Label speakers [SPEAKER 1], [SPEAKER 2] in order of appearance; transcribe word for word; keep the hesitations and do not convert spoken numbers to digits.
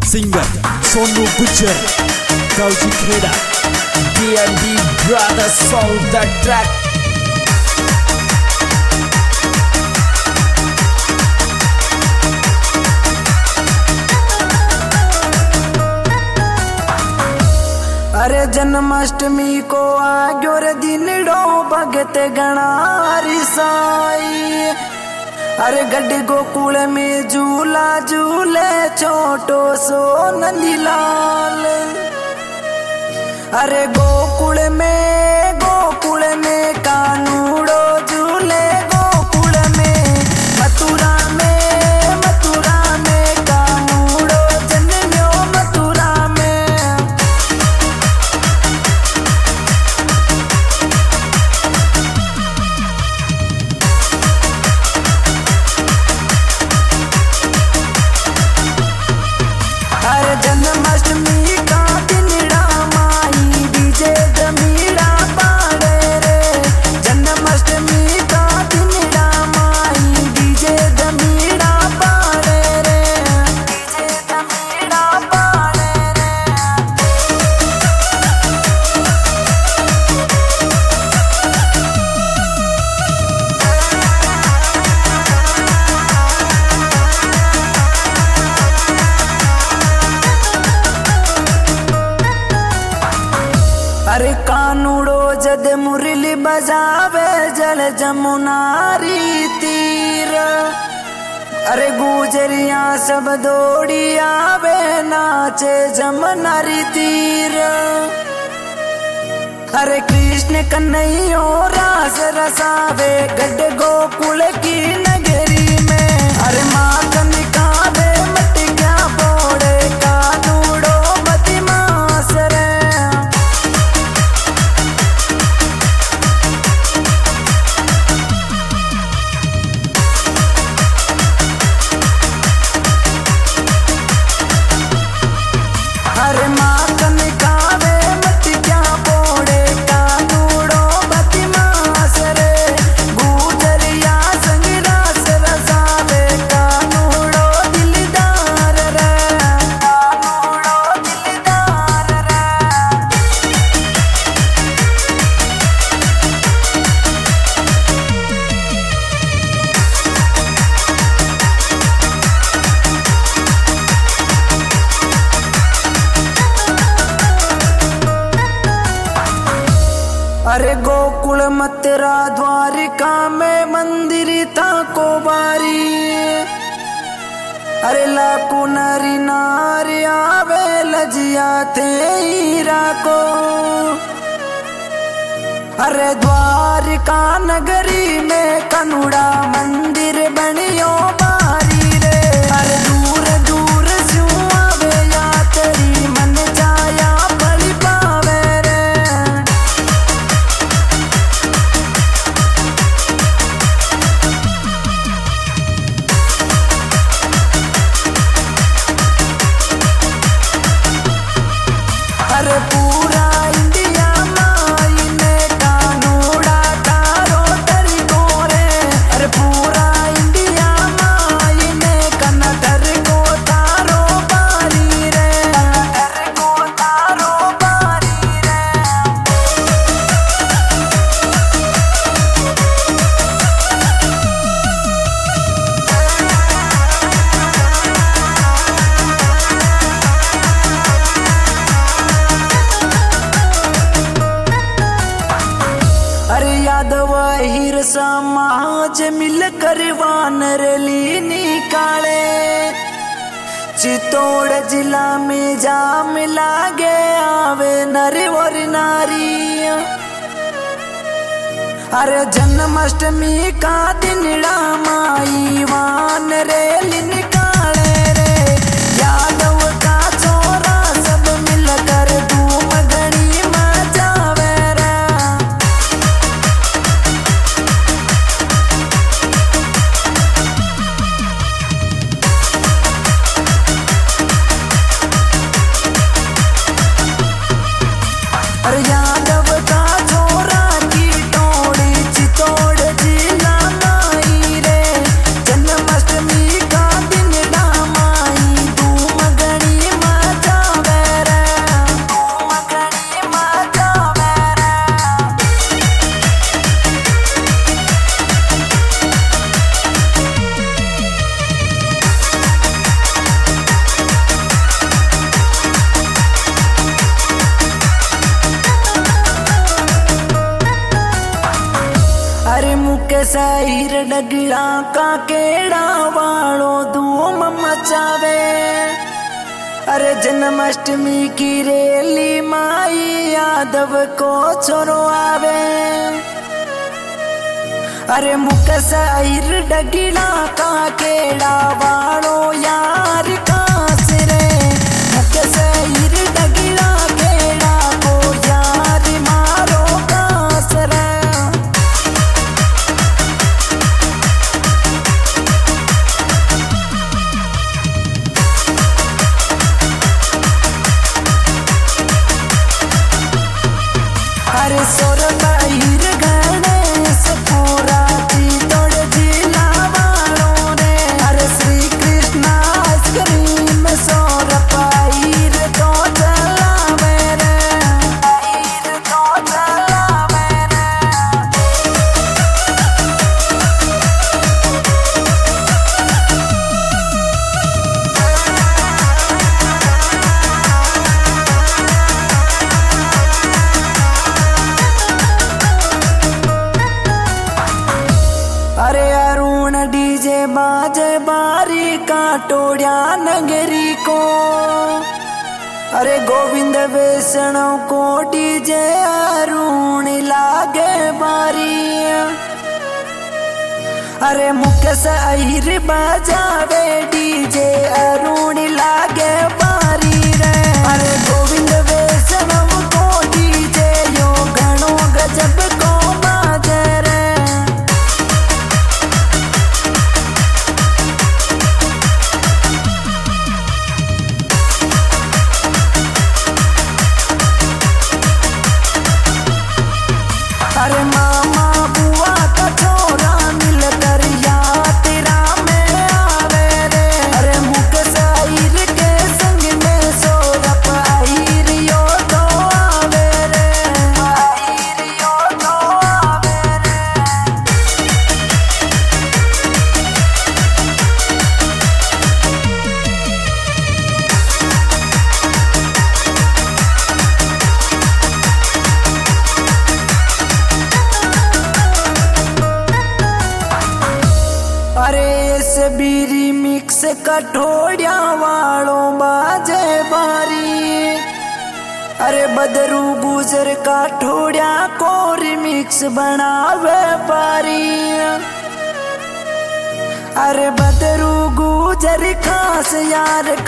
[SPEAKER 1] Singer Sonu Gujjar गावची Kheda D and D brothers song the track.
[SPEAKER 2] अरे जन्माष्टमी को आग्यो रे दिनड़ो भगत गणारी साई। अरे गड्डी गोकुल में झूला झूले छोटो सो नंदीलाल। अरे गोकुल में गोकुल में कानूड़ो झूले गोकुल में मथुरा में मथुरा में कानूड़ो जन्म्यो मथुरा में। अरे जन्माष्टमी का दिनड़ा माई डीजे जमीड़ा पाड़े रे। जन्माष्टमी का दिनड़ा माई डीजे जमीड़ा पाड़े रे। डीजे जमीड़ा पाड़े रे। अरे कानूड़ो जद मुरली बजावे जल जमुनारी तीर। अरे गुजरिया सब दौड़ी आवे नाचे जमुनारी तीर। अरे कृष्ण कन्हैया रास रसावे गड्ढ गोकुल की नगरी में। अरे माँ कनिकावे मटिया बोड़े कानूड़ो बदमाश रे। अरे माँ कनिकावे मटिया बोड़े कानूड़ो बदमाश रे। गुजरिया संग रास रसावे कानूड़ो दिलदार रे। कानूड़ो दिलदार रे। अरे गोकुल मथुरा द्वारिका में मंदिर था को बारी। अरे लाखों नरी नारी आवे लजिया थे हीरा को। अरे द्वारिका नगरी में कनुड़ा मंदिर बनियो बारी रे। अरे दूर दूर से आवे यात्री मन जाया बलि पावे रे। अरे पूरा इंडिया माई ने कानूड़ा तारो तरीको रे। अरे पूरा इंडिया माई ने कन्नड़ को तारो बारी रे। कन्नड़ को तारो बारी रे। अरे यादव हीर समाज मिलकर वानर ली निकाले। चित्तौड़ जिला में जाम लागे आवे नर और नारी। अरे जन्माष्टमी का दिनड़ा माई वानर ली निकाले रे। यादव का छोरा सब मिलकर धूम घड़ी मचावे रे। अरे यादव का छोरा की टोड़ी चित्तौड़ जिला माई रे। जन्माष्टमी का दिन मुके साहिर डगड़ा का केड़ा वालो धूम मचावे। अरे जन्माष्टमी की रेली माई यादव को छोरो आवे। अरे मुके साहिर डगड़ा का केड़ा वालो यार कास रे। मुके साहिर डगड़ा केड़ा को यार मारो कास रे। अरे सोर बाहिर गणेश पूरा चितौड़ जिला वालों रे। अरे श्री कृष्ण आइसक्रीम सोर बाहिर तो चलावे रे। बाहिर तो चलावे रे। अरे अरुण डीजे बाजे बारी का टोड़िया नगरी को। अरे गोविंद वैष्णव को डीजे अरुण लागे बारी। अरे मुके साहिर बजावे डीजे अरुण लागे बारी रे। अरे गोविंद वैष्णव को डीजे यो घणो गजब को बाजे रे। अरे मामा बुआ का छोरा मिलकर यात्रा में आवे रे। अरे मुके साहिर के संग में सौरभ आहिर यो तो आवे रे। आहिर यो तो आवे रे। अरे इस बीरी मिक्स कठोड़िया वालों बाजे बारी। अरे बदरू गुजर काठोड़िया को रिमिक्स बनावे पारी। अरे बदरू गुजर खास यार